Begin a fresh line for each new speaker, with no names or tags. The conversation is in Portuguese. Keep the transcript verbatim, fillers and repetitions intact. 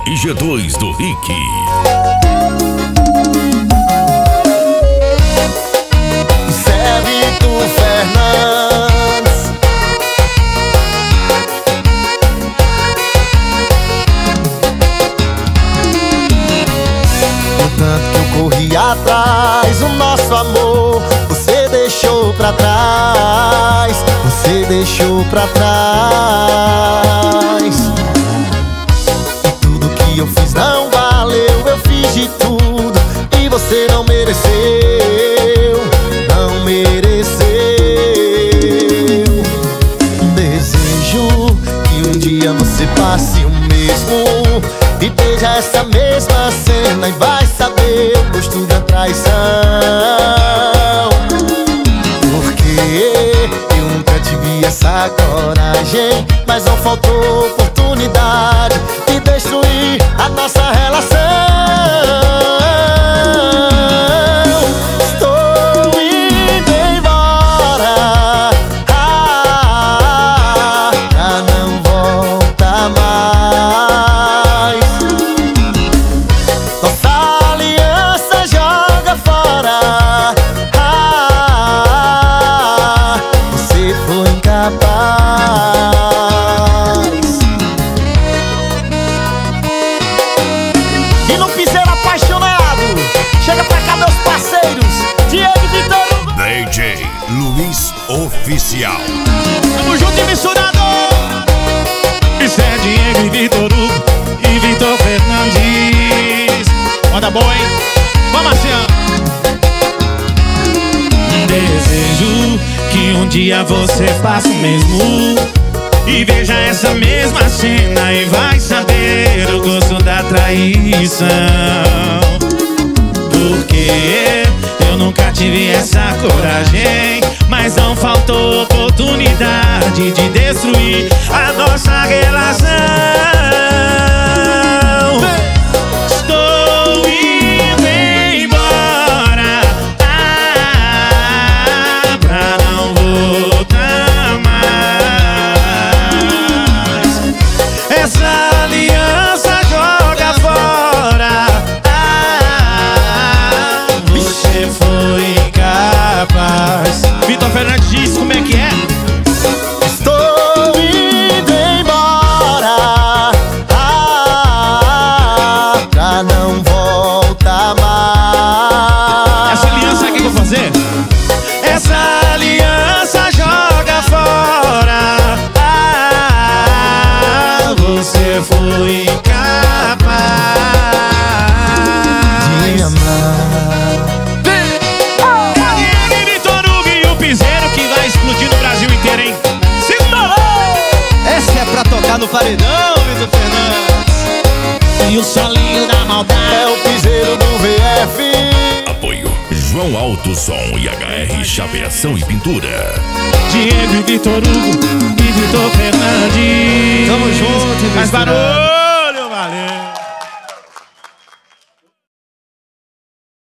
e G dois do Rick.
Zé Vitor Fernandes. O tanto que eu corri atrás, o nosso amor você deixou pra trás, você deixou pra trás. E tudo que eu fiz não valeu, eu fiz de tudo e você não mereceu, não mereceu. Desejo que um dia você passe o mesmo e veja essa mesma cena e vai saber o gosto da traição. Porque eu nunca tive essa coragem, mas não faltou oportunidade de destruir a nossa relação. Estou indo embora, ah, já não volta mais. Nossa aliança joga fora, ah, você foi incapaz.
E no piseiro apaixonado, chega pra cá meus parceiros, Diego e Vitor Hugo.
D J Luiz Oficial.
Tamo junto e misturado. Isso é Diego e Vitor Hugo e Vitor Fernandes. Moda boa, hein? Vamos, Marciano. Desejo que um dia você faça o mesmo e veja essa mesma cena e vai saber o gosto da traição. Porque eu nunca tive essa coragem, mas não faltou oportunidade de destruir a nossa relação. Estou indo embora, ah, pra não voltar mais. Essa aliança joga fora, ah, você foi incapaz. Vitor Fernandes diz como é que é.
Estou indo embora, ah, já não volta mais.
Essa aliança aqui que eu vou fazer? Essa aliança joga fora, ah, você foi incapaz
De amar.
Diego e Vitor Hugo e o piseiro que vai explodir no Brasil inteiro, hein? Segura!
Essa é pra tocar no paredão, Vitor Fernandes.
E o solinho da maldade
É o piseiro do V F.
Apoio João Alto Som e H R Chapeação e Pintura.
Diego e Vitor Hugo e Vitor Fernandes.
Tamo junto,
Mais barulho!